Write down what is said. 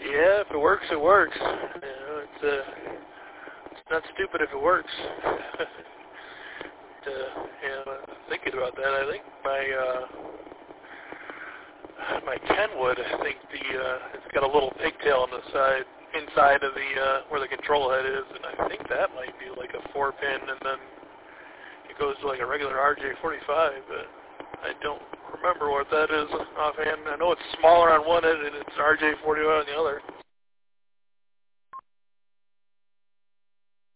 Yeah, if it works, it works. You know, it's not stupid if it works. Thinking about that, I think my Kenwood, I think it's got a little pigtail on the side, inside of the where the control head is, and I think that might be like a 4-pin, and then it goes to like a regular RJ45, but I don't remember what that is offhand. I know it's smaller on one end and it's RJ45 on the other.